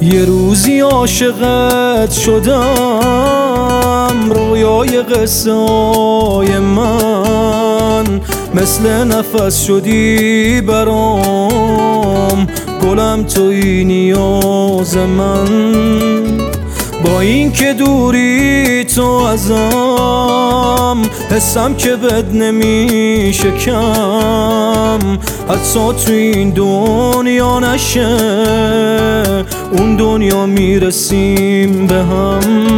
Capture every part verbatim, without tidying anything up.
یه روزی عاشقت شدم، رویای قصه های من مثل نفس شدی برام، گلم توی نیاز من. با این که دوری تو ازم، حسم که بد نمیشه کم، حتی تو این دنیا نشه اون دنیا میرسیم به هم.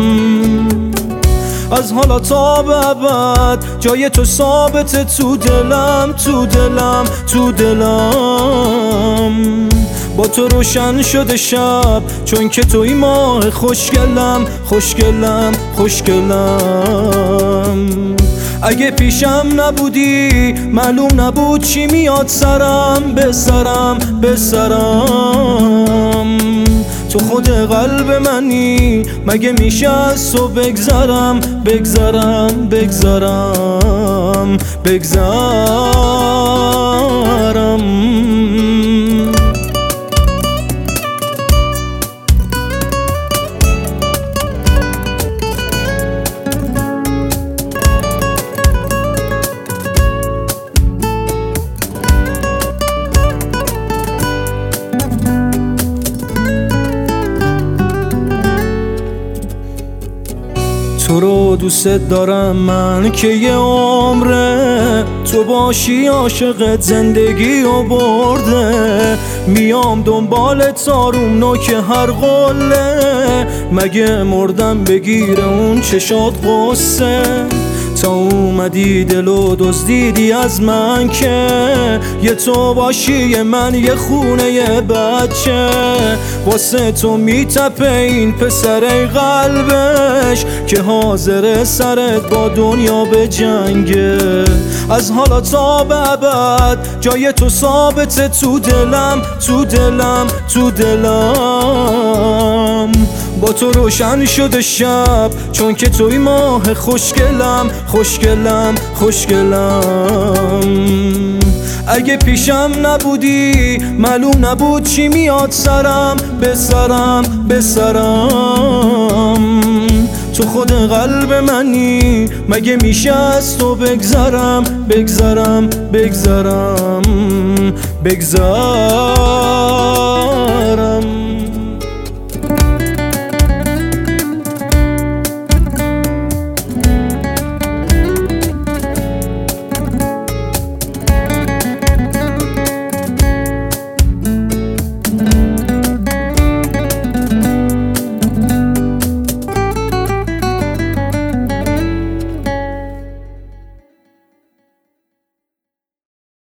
از حالا تا به ابد جای تو ثابته تو دلم، تو دلم، تو دلم. با تو روشن شده شب، چون که توی ماه خوشگلم، خوشگلم، خوشگلم. اگه پیشم نبودی معلوم نبود چی میاد سرم، به سرم، به سرم. تو خود قلب منی، مگه میشه از تو بگذرم، بگذرم، بگذرم، بگذرم. تو رو دوست دارم من که یه عمره، تو باشی عاشقت زندگی و برده. میام دنبال تاروم نوک هر قله، مگه مردم بگیره اون چشات قصه. تا اومدی دل و دزدیدی از من که یه تو باشی یه من یه خونه یه بچه. واسه تو میتپه این پسر قلبش که حاضر سرت با دنیا به جنگه. از حالا تا به ابد جای تو ثابته تو دلم، تو دلم، تو دلم. با تو روشن شده شب، چون که توی ماه خوشگلم، خوشگلم، خوشگلم. اگه پیشم نبودی معلوم نبود چی میاد سرم، به سرم، به سرم. تو خود قلب منی، مگه میشه از تو بگذرم، بگذرم، بگذرم، بگذرم.